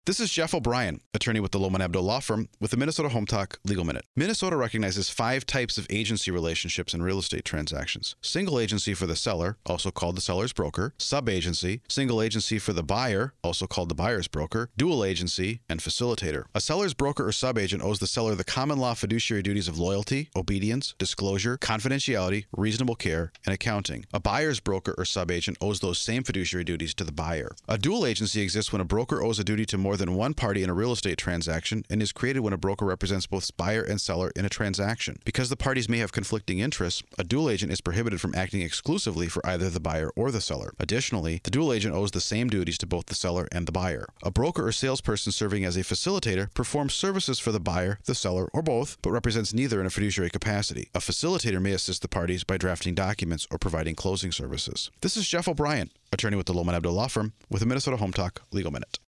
This is Jeff O'Brien, attorney with the Lohman Abdo Law Firm with the Minnesota Home Talk Legal Minute. Minnesota recognizes 5 types of agency relationships in real estate transactions. Single agency for the seller, also called the seller's broker, sub-agency, single agency for the buyer, also called the buyer's broker, dual agency, and facilitator. A seller's broker or sub-agent owes the seller the common law fiduciary duties of loyalty, obedience, disclosure, confidentiality, reasonable care, and accounting. A buyer's broker or sub-agent owes those same fiduciary duties to the buyer. A dual agency exists when a broker owes a duty to more than one party in a real estate transaction and is created when a broker represents both buyer and seller in a transaction. Because the parties may have conflicting interests, a dual agent is prohibited from acting exclusively for either the buyer or the seller. Additionally, the dual agent owes the same duties to both the seller and the buyer. A broker or salesperson serving as a facilitator performs services for the buyer, the seller, or both, but represents neither in a fiduciary capacity. A facilitator may assist the parties by drafting documents or providing closing services. This is Jeff O'Brien, attorney with the Lohman Abdo Law Firm with the Minnesota Home Talk Legal Minute.